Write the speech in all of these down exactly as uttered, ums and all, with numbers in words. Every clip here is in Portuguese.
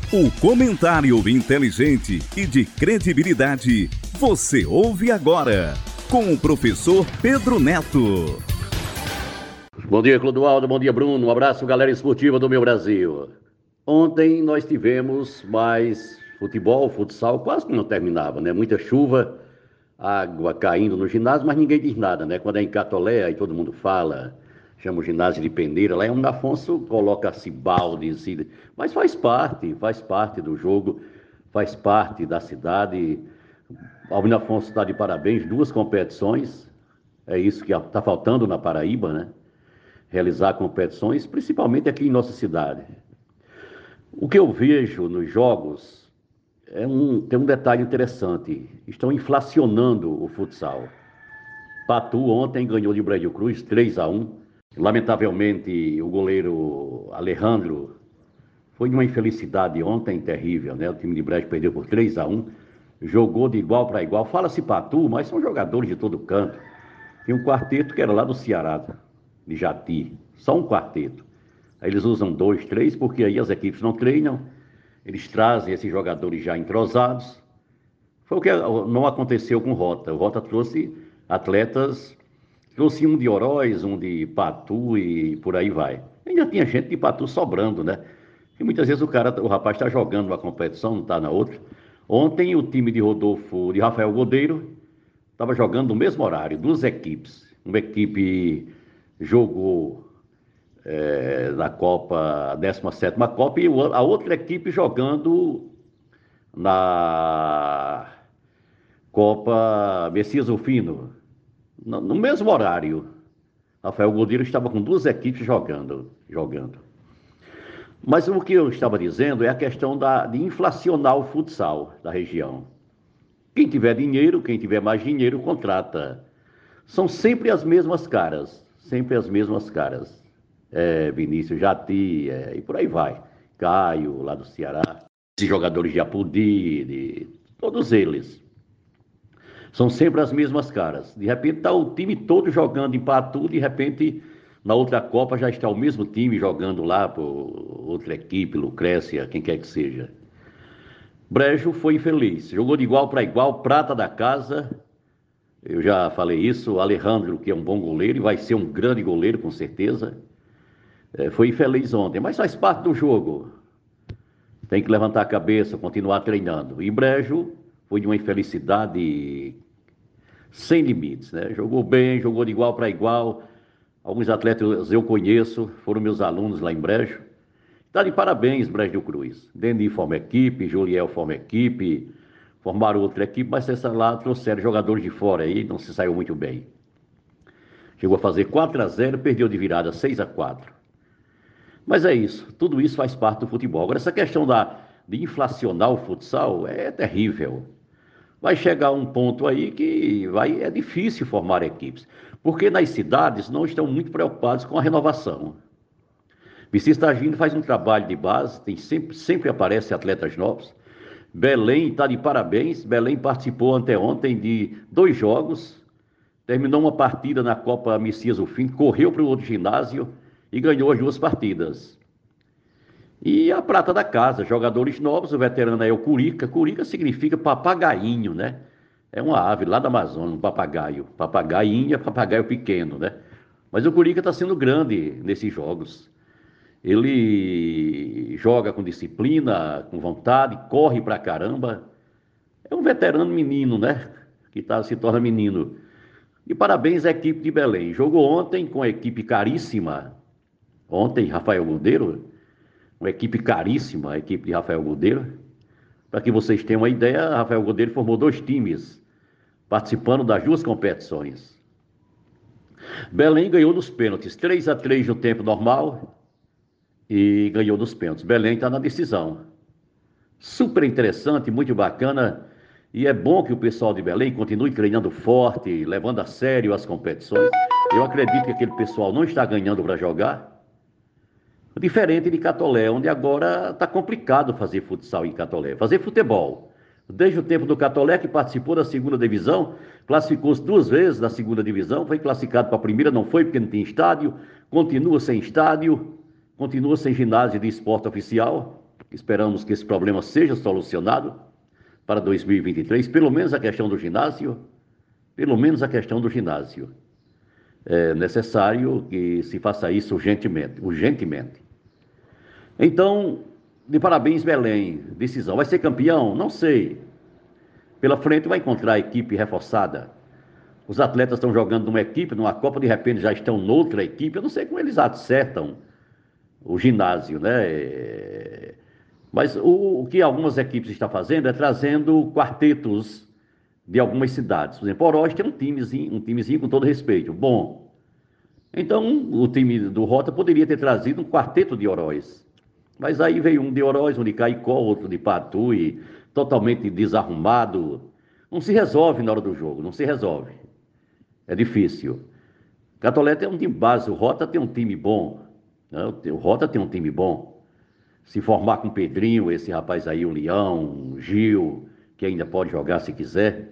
O comentário inteligente e de credibilidade você ouve agora com o professor Pedro Neto. Bom dia, Clodoaldo. Bom dia, Bruno. Um abraço, galera esportiva do meu Brasil. Ontem nós tivemos mais futebol, futsal, quase que não terminava, né? Muita chuva, água caindo no ginásio, mas ninguém diz nada, né? Quando é em Catolé, aí todo mundo fala, chama o ginásio de peneira. Lá em Homem Afonso coloca-se baldes, mas faz parte, faz parte do jogo, faz parte da cidade. Homem Afonso está de parabéns, duas competições, é isso que está faltando na Paraíba, né? Realizar competições, principalmente aqui em nossa cidade. O que eu vejo nos jogos é um, tem um detalhe interessante, estão inflacionando o futsal. Patu ontem ganhou de Brejo Cruz três a um. Lamentavelmente, o goleiro Alejandro foi uma infelicidade ontem terrível, né? O time de Brejo perdeu por três a um. Jogou de igual para igual. Fala-se Patu, mas são jogadores de todo canto. Tem um quarteto que era lá do Ceará, de Jati. Só um quarteto. Aí eles usam dois, três, porque aí as equipes não treinam. Eles trazem esses jogadores já entrosados. Foi o que não aconteceu com o Rota. O Rota trouxe atletas... Trouxe um de Oroz, um de Patu e por aí vai. Ainda tinha gente de Patu sobrando, né? E muitas vezes o cara, o rapaz está jogando uma competição, não está na outra. Ontem o time de Rodolfo, de Rafael Godeiro, estava jogando no mesmo horário, duas equipes. Uma equipe jogou é, na Copa, a décima sétima Copa, e a outra equipe jogando na Copa Messias Rufino. No mesmo horário, Rafael Godeiro estava com duas equipes jogando, jogando. Mas o que eu estava dizendo é a questão da, de inflacionar o futsal da região. Quem tiver dinheiro, quem tiver mais dinheiro, contrata. São sempre as mesmas caras, sempre as mesmas caras. É, Vinícius Jati, é, e por aí vai. Caio, lá do Ceará. Esses jogadores de Apodi, de, todos eles. São sempre as mesmas caras. De repente está o time todo jogando em Patu, de repente na outra Copa já está o mesmo time jogando lá por outra equipe, Lucrécia, quem quer que seja. Brejo foi infeliz, jogou de igual para igual, prata da casa. Eu já falei isso, Alejandro, que é um bom goleiro e vai ser um grande goleiro com certeza. É, foi infeliz ontem, mas faz parte do jogo. Tem que levantar a cabeça, continuar treinando. E Brejo foi de uma infelicidade sem limites, né? Jogou bem, jogou de igual para igual. Alguns atletas eu conheço, foram meus alunos lá em Brejo. Está de parabéns, Brejo do Cruz. Denis forma equipe, Juliel forma equipe, formaram outra equipe, mas essa lá trouxeram jogadores de fora aí, não se saiu muito bem. Chegou a fazer quatro a zero, perdeu de virada seis a quatro. Mas é isso, tudo isso faz parte do futebol. Agora, essa questão da, de inflacionar o futsal é terrível. Vai chegar um ponto aí que vai, é difícil formar equipes, porque nas cidades não estão muito preocupados com a renovação. Vicente Tagino faz um trabalho de base, tem sempre, sempre aparece atletas novos. Belém está de parabéns, Belém participou anteontem de dois jogos, terminou uma partida na Copa Messias Ufim, correu para o outro ginásio e ganhou as duas partidas. E a prata da casa, jogadores novos, o veterano é o Curica. Curica significa papagainho, né? É uma ave lá da Amazônia, um papagaio. Papagainho é papagaio pequeno, né? Mas o Curica está sendo grande nesses jogos. Ele joga com disciplina, com vontade, corre pra caramba. É um veterano menino, né? Que tá, se torna menino. E parabéns à equipe de Belém. Jogou ontem com a equipe caríssima. Ontem, Rafael Godeiro. Uma equipe caríssima, a equipe de Rafael Godeiro. Para que vocês tenham uma ideia, Rafael Godeiro formou dois times, participando das duas competições. Belém ganhou nos pênaltis, três a três no tempo normal e ganhou nos pênaltis. Belém está na decisão. Super interessante, muito bacana. E é bom que o pessoal de Belém continue treinando forte, levando a sério as competições. Eu acredito que aquele pessoal não está ganhando para jogar. Diferente de Catolé, onde agora está complicado fazer futsal em Catolé, fazer futebol. Desde o tempo do Catolé, que participou da segunda divisão, classificou-se duas vezes na segunda divisão, foi classificado para a primeira, não foi porque não tinha estádio, continua sem estádio, continua sem ginásio de esporte oficial. Esperamos que esse problema seja solucionado para dois mil e vinte e três, pelo menos a questão do ginásio, pelo menos a questão do ginásio. É necessário que se faça isso urgentemente, urgentemente. Então, de parabéns, Belém. Decisão. Vai ser campeão? Não sei. Pela frente vai encontrar a equipe reforçada. Os atletas estão jogando numa equipe, numa Copa, de repente já estão noutra equipe. Eu não sei como eles acertam o ginásio, né? Mas o, o que algumas equipes estão fazendo é trazendo quartetos de algumas cidades. Por exemplo, Oroz tem um timezinho, um timezinho com todo respeito. Bom, então o time do Rota poderia ter trazido um quarteto de Oroz. Mas aí veio um de Oroz, um de Caicó, outro de Patu, e totalmente desarrumado. Não se resolve na hora do jogo, não se resolve. É difícil. Catolé tem um time base, o Rota tem um time bom. Né? O Rota tem um time bom. Se formar com o Pedrinho, esse rapaz aí, o Leão, o Gil, que ainda pode jogar se quiser.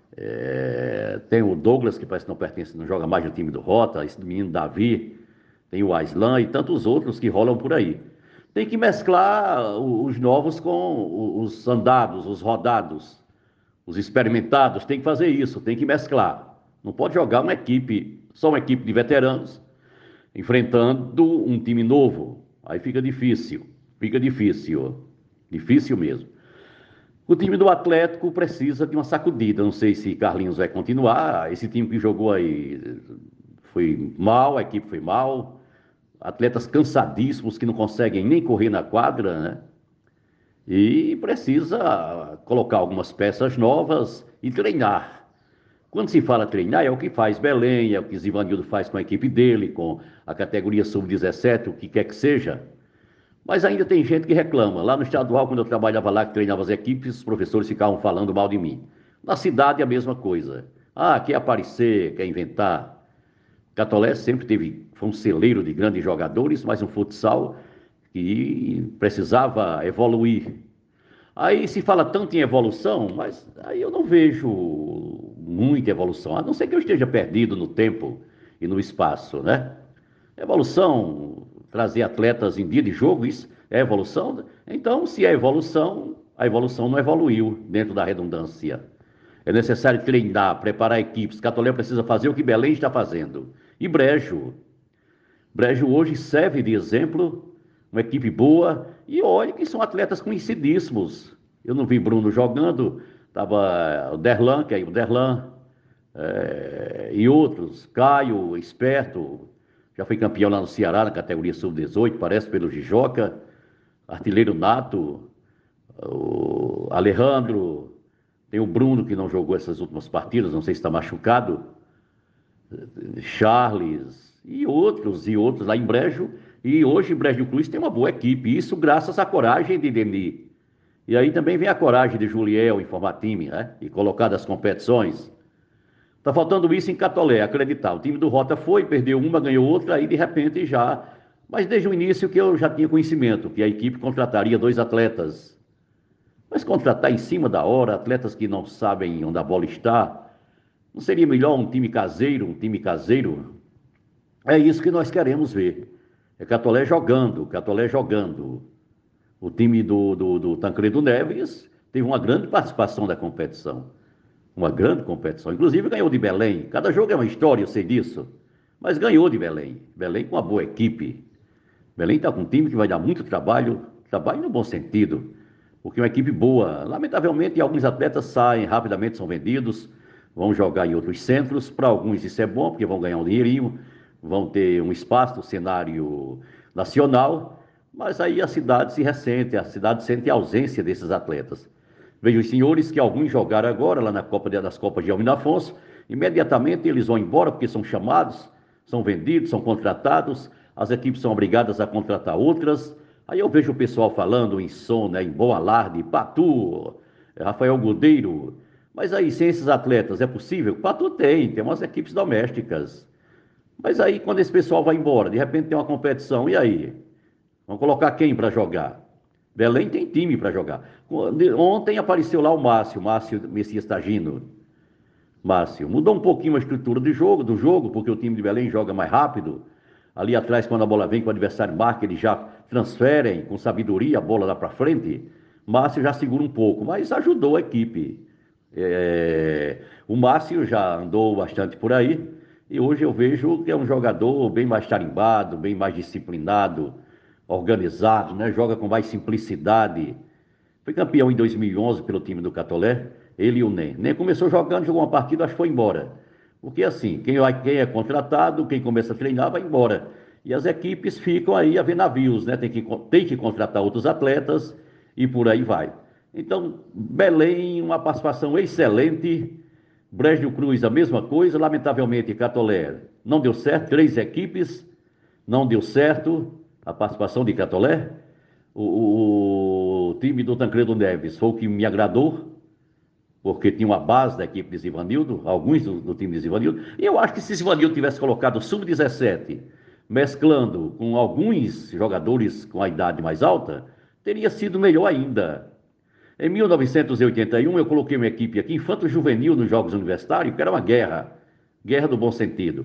É... Tem o Douglas, que parece que não pertence, não joga mais no time do Rota, esse menino Davi, tem o Aislan e tantos outros que rolam por aí. Tem que mesclar os novos com os andados, os rodados, os experimentados. Tem que fazer isso, tem que mesclar. Não pode jogar uma equipe, só uma equipe de veteranos, enfrentando um time novo. Aí fica difícil, fica difícil, difícil mesmo. O time do Atlético precisa de uma sacudida. Não sei se Carlinhos vai continuar. Esse time que jogou aí foi mal, a equipe foi mal. Atletas cansadíssimos que não conseguem nem correr na quadra, né? E precisa colocar algumas peças novas e treinar. Quando se fala treinar, é o que faz Belém, é o que Zivanildo faz com a equipe dele, com a categoria sub dezessete, o que quer que seja. Mas ainda tem gente que reclama. Lá no estadual, quando eu trabalhava lá, que treinava as equipes, os professores ficavam falando mal de mim. Na cidade, a mesma coisa. Ah, quer aparecer, quer inventar. Catolé sempre teve, foi um celeiro de grandes jogadores, mas um futsal que precisava evoluir. Aí se fala tanto em evolução, mas aí eu não vejo muita evolução, a não ser que eu esteja perdido no tempo e no espaço, né? Evolução, trazer atletas em dia de jogo, isso é evolução? Então, se é evolução, a evolução não evoluiu dentro da redundância. É necessário treinar, preparar equipes. Catolé precisa fazer o que Belém está fazendo. E Brejo. Brejo hoje serve de exemplo, uma equipe boa. E olha que são atletas conhecidíssimos. Eu não vi Bruno jogando, estava o Derlan, que é o Derlan, é, e outros. Caio, esperto, já foi campeão lá no Ceará, na categoria sub dezoito, parece pelo Jijoca. Artilheiro nato, o Alejandro. Tem o Bruno, que não jogou essas últimas partidas, não sei se está machucado. Charles e outros, e outros lá em Brejo. E hoje Brejo Cruz tem uma boa equipe, isso graças à coragem de Deni. E aí também vem a coragem de Juliel em formar time, né? E colocar das competições. Tá faltando isso em Catolé, acreditar. O time do Rota foi, perdeu uma, ganhou outra, aí de repente já... Mas desde o início que eu já tinha conhecimento, que a equipe contrataria dois atletas. Mas contratar em cima da hora, atletas que não sabem onde a bola está, não seria melhor um time caseiro, um time caseiro? É isso que nós queremos ver. É Catolé jogando, Catolé jogando. O time do, do, do Tancredo Neves teve uma grande participação da competição. Uma grande competição. Inclusive ganhou de Belém. Cada jogo é uma história, eu sei disso. Mas ganhou de Belém. Belém com uma boa equipe. Belém está com um time que vai dar muito trabalho, trabalho no bom sentido. Porque é uma equipe boa. Lamentavelmente, alguns atletas saem rapidamente, são vendidos, vão jogar em outros centros. Para alguns isso é bom, porque vão ganhar um dinheirinho, vão ter um espaço no cenário nacional, mas aí a cidade se ressente, a cidade sente a ausência desses atletas. Vejo os senhores que alguns jogaram agora lá na Copa das Copas de Almino Afonso, imediatamente eles vão embora porque são chamados, são vendidos, são contratados, as equipes são obrigadas a contratar outras. Aí eu vejo o pessoal falando em som, né, em bom alarde, Patu, Rafael Godeiro. Mas aí, sem esses atletas, é possível? Patu tem, tem umas equipes domésticas. Mas aí, quando esse pessoal vai embora, de repente tem uma competição, e aí? Vamos colocar quem para jogar? Belém tem time para jogar. Ontem apareceu lá o Márcio, Márcio Messias Tagino. Márcio, mudou um pouquinho a estrutura do jogo, do jogo, porque o time de Belém joga mais rápido. Ali atrás, quando a bola vem, que o adversário marca, ele já transferem com sabedoria a bola lá para frente. Márcio já segura um pouco, mas ajudou a equipe. É, o Márcio já andou bastante por aí e hoje eu vejo que é um jogador bem mais tarimbado, bem mais disciplinado, organizado, né? Joga com mais simplicidade. Foi campeão em dois mil e onze pelo time do Catolé, ele e o Nen. Nen começou jogando, jogou uma partida, acho que foi embora. Porque assim, quem, quem é contratado, quem começa a treinar, vai embora. E as equipes ficam aí a ver navios, né? Tem que, tem que contratar outros atletas e por aí vai. Então, Belém, uma participação excelente. Brejo Cruz, a mesma coisa. Lamentavelmente, Catolé não deu certo. Três equipes, não deu certo a participação de Catolé. O, o, o time do Tancredo Neves foi o que me agradou, porque tinha uma base da equipe de Zivanildo, alguns do, do time de Zivanildo. E eu acho que se Zivanildo tivesse colocado o sub dezessete, mesclando com alguns jogadores com a idade mais alta, teria sido melhor ainda. Em mil novecentos e oitenta e um, eu coloquei uma equipe aqui, Infanto Juvenil, nos Jogos Universitários, que era uma guerra, guerra do bom sentido.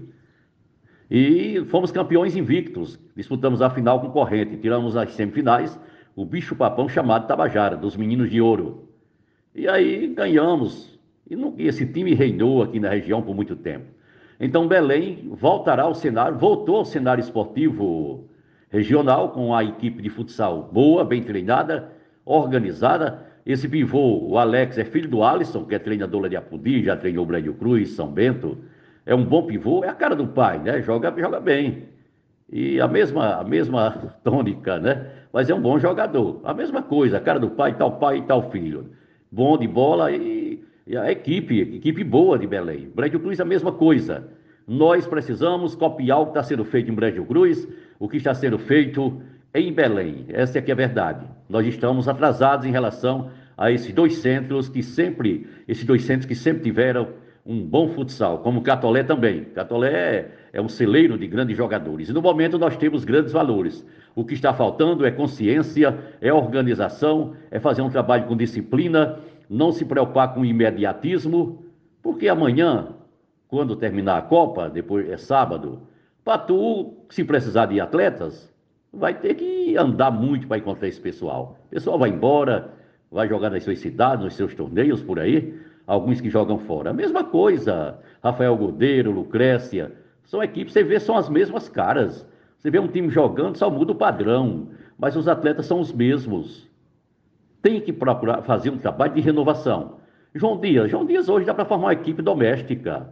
E fomos campeões invictos, disputamos a final com corrente, tiramos as semifinais, o bicho-papão chamado Tabajara, dos Meninos de Ouro. E aí ganhamos, e, não, e esse time reinou aqui na região por muito tempo. Então Belém voltará ao cenário, voltou ao cenário esportivo regional, com a equipe de futsal boa, bem treinada, organizada. Esse pivô, o Alex, é filho do Alisson, que é treinador lá de Apudi, já treinou o Brejo Cruz, São Bento. É um bom pivô, é a cara do pai, né? Joga, joga bem. E a mesma, a mesma tônica, né? Mas é um bom jogador. A mesma coisa, a cara do pai, tal pai e tal filho. Bom de bola e, e a equipe, equipe boa de Belém. Brejo Cruz, a mesma coisa. Nós precisamos copiar o que está sendo feito em Brejo Cruz, o que está sendo feito em Belém. Essa é que é a verdade. Nós estamos atrasados em relação a esses dois centros que sempre, esses dois centros que sempre tiveram um bom futsal, como o Catolé também. Catolé é, é um celeiro de grandes jogadores. E no momento nós temos grandes valores. O que está faltando é consciência, é organização, é fazer um trabalho com disciplina, não se preocupar com imediatismo, porque amanhã, quando terminar a Copa, depois é sábado, para tu, se precisar de atletas, vai ter que andar muito para encontrar esse pessoal. O pessoal vai embora, vai jogar nas suas cidades, nos seus torneios por aí, alguns que jogam fora. A mesma coisa, Rafael Godeiro, Lucrécia, são equipes, você vê, são as mesmas caras. Você vê um time jogando, só muda o padrão, mas os atletas são os mesmos. Tem que procurar fazer um trabalho de renovação. João Dias, João Dias hoje dá para formar uma equipe doméstica.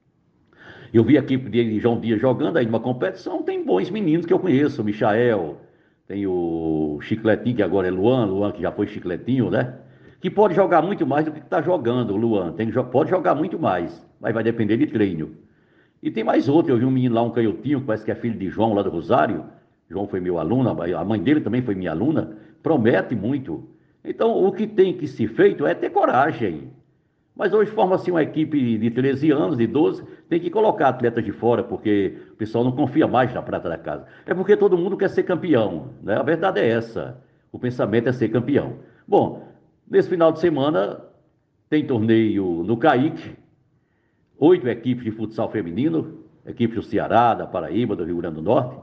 Eu vi a equipe de João Dias jogando aí numa competição, tem bons meninos que eu conheço, o Michael, tem o Chicletinho, que agora é Luan, Luan que já foi Chicletinho, né? Que pode jogar muito mais do que está jogando, o Luan. Tem, pode jogar muito mais, mas vai depender de treino. E tem mais outro, eu vi um menino lá, um canhotinho, que parece que é filho de João, lá do Rosário. João foi meu aluno, a mãe dele também foi minha aluna, promete muito. Então, o que tem que ser feito é ter coragem. Mas hoje forma-se uma equipe de treze anos, de doze, tem que colocar atletas de fora, porque o pessoal não confia mais na prata da casa. É porque todo mundo quer ser campeão, né? A verdade é essa. O pensamento é ser campeão. Bom, nesse final de semana tem torneio no Caique, oito equipes de futsal feminino, equipes do Ceará, da Paraíba, do Rio Grande do Norte.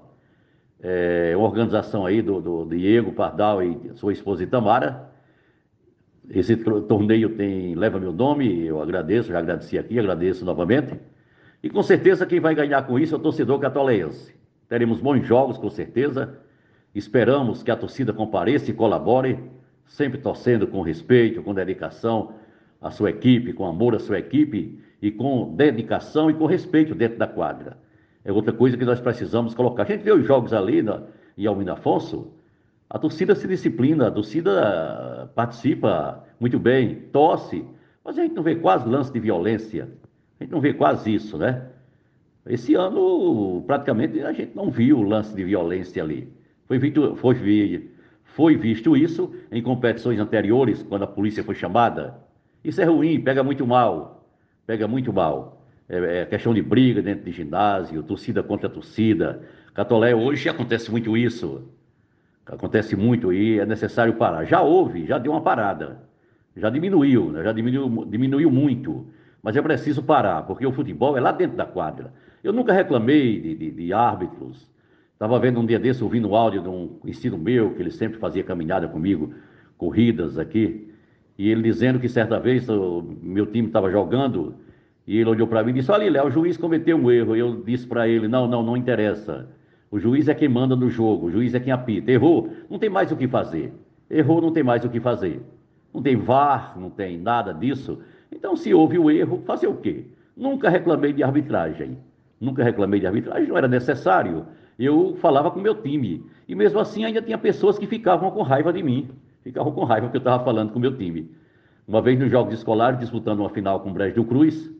É uma organização aí do, do Diego Pardal e sua esposa Itamara. Esse torneio tem, leva meu nome, eu agradeço, já agradeci aqui, agradeço novamente. E com certeza quem vai ganhar com isso é o torcedor catolense. Teremos bons jogos, com certeza. Esperamos que a torcida compareça e colabore, sempre torcendo com respeito, com dedicação à sua equipe, com amor à sua equipe e com dedicação e com respeito dentro da quadra. É outra coisa que nós precisamos colocar. A gente vê os jogos ali na, em Almino Afonso, a torcida se disciplina, a torcida participa muito bem, torce, mas a gente não vê quase lance de violência, a gente não vê quase isso, né? Esse ano, praticamente, a gente não viu lance de violência ali. Foi visto, foi, foi visto isso em competições anteriores, quando a polícia foi chamada. Isso é ruim, pega muito mal, pega muito mal. É, é questão de briga dentro de ginásio, torcida contra torcida. Catolé, hoje acontece muito isso. Acontece muito e é necessário parar. Já houve, já deu uma parada. Já diminuiu, né? Já diminuiu, diminuiu muito. Mas é preciso parar, porque o futebol é lá dentro da quadra. Eu nunca reclamei de, de, de árbitros Estava vendo um dia desse, ouvindo o áudio de um conhecido meu, que ele sempre fazia caminhada comigo, corridas aqui, e ele dizendo que certa vez o meu time estava jogando, e ele olhou para mim e disse: olha, Léo, o juiz cometeu um erro. E eu disse para ele: não, não, não interessa. O juiz é quem manda no jogo, o juiz é quem apita. Errou, não tem mais o que fazer. Errou, não tem mais o que fazer. Não tem V A R, não tem nada disso. Então, se houve o erro, fazer o quê? Nunca reclamei de arbitragem. Nunca reclamei de arbitragem, não era necessário. Eu falava com o meu time. E mesmo assim ainda tinha pessoas que ficavam com raiva de mim. Ficavam com raiva porque eu estava falando com o meu time. Uma vez nos Jogos Escolares, disputando uma final com o Brejo do Cruz,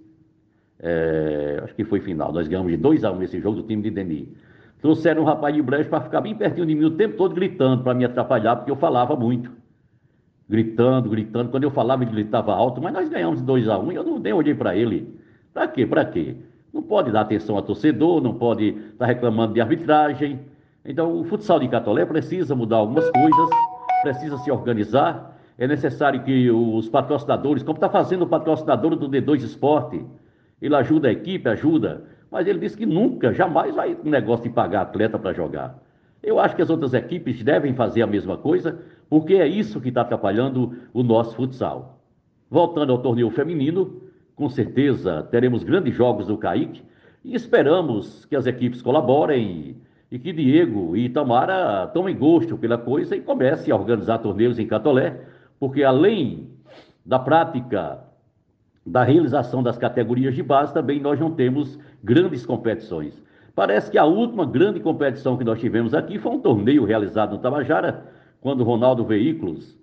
é, acho que foi final, nós ganhamos de dois a um esse jogo do time de Denis. Trouxeram um rapaz de Brejo para ficar bem pertinho de mim o tempo todo gritando, para me atrapalhar, porque eu falava muito. Gritando, gritando. Quando eu falava, ele gritava alto, mas nós ganhamos de dois a um e eu não, nem olhei para ele. Para quê? Para quê? Não pode dar atenção a torcedor, não pode estar reclamando de arbitragem. Então, o futsal de Catolé precisa mudar algumas coisas, precisa se organizar. É necessário que os patrocinadores, como está fazendo o patrocinador do D dois Esporte, ele ajuda a equipe, ajuda, mas ele disse que nunca, jamais vai um negócio de pagar atleta para jogar. Eu acho que as outras equipes devem fazer a mesma coisa, porque é isso que está atrapalhando o nosso futsal. Voltando ao torneio feminino, com certeza teremos grandes jogos do Caique e esperamos que as equipes colaborem e que Diego e Itamara tomem gosto pela coisa e comecem a organizar torneios em Catolé, porque além da prática da realização das categorias de base, também nós não temos grandes competições. Parece que a última grande competição que nós tivemos aqui foi um torneio realizado no Tabajara, quando o Ronaldo Veículos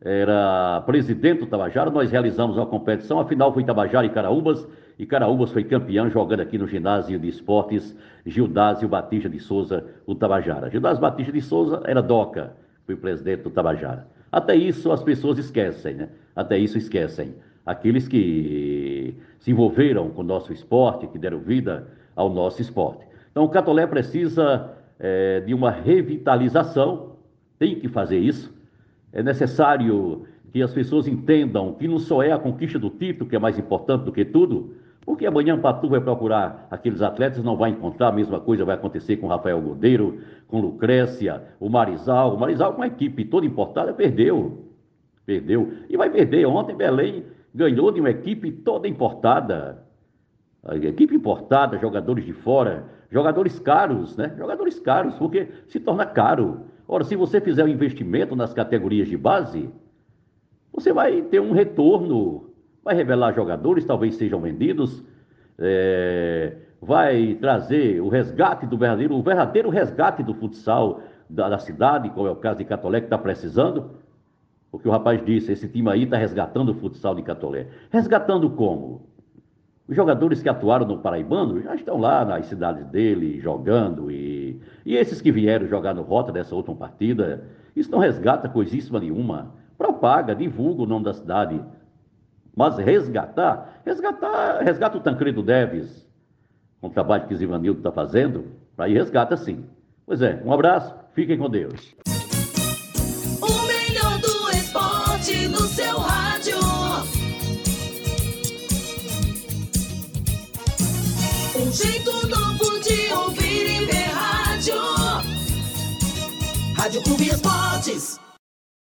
era presidente do Tabajara. Nós realizamos uma competição, a final foi Tabajara e Caraúbas, e Caraúbas foi campeão jogando aqui no ginásio de esportes Gildásio Batista de Souza, o Tabajara. Gildásio Batista de Souza era DOCA, foi presidente do Tabajara. Até isso as pessoas esquecem, né? Até isso esquecem. Aqueles que se envolveram com o nosso esporte, que deram vida ao nosso esporte. Então o Catolé precisa é, de uma revitalização, tem que fazer isso. É necessário que as pessoas entendam que não só é a conquista do título que é mais importante do que tudo, porque amanhã o Patu vai procurar aqueles atletas, não vai encontrar, a mesma coisa vai acontecer com o Rafael Godeiro, com Lucrécia, o Marizal. O Marizal, com a equipe toda importada, perdeu. Perdeu. E vai perder. Ontem Belém ganhou de uma equipe toda importada. A equipe importada, jogadores de fora, jogadores caros, né? Jogadores caros, porque se torna caro. Ora, se você fizer um investimento nas categorias de base, você vai ter um retorno, vai revelar jogadores, talvez sejam vendidos, é, vai trazer o resgate do verdadeiro, o verdadeiro resgate do futsal da, da cidade, como é o caso de Catolé, que está precisando. Porque o rapaz disse, esse time aí está resgatando o futsal de Catolé. Resgatando como? Os jogadores que atuaram no Paraibano já estão lá nas cidades dele, jogando. E, e esses que vieram jogar no Rota dessa última partida, isso não resgata coisíssima nenhuma. Propaga, divulga o nome da cidade. Mas resgatar, resgatar, resgata o Tancredo Neves, com o trabalho que o Zivanildo está fazendo, aí resgata sim. Pois é, um abraço, fiquem com Deus. O melhor do esporte no seu rádio. Um jeito novo de ouvir e ver rádio. Rádio Clube Esportes.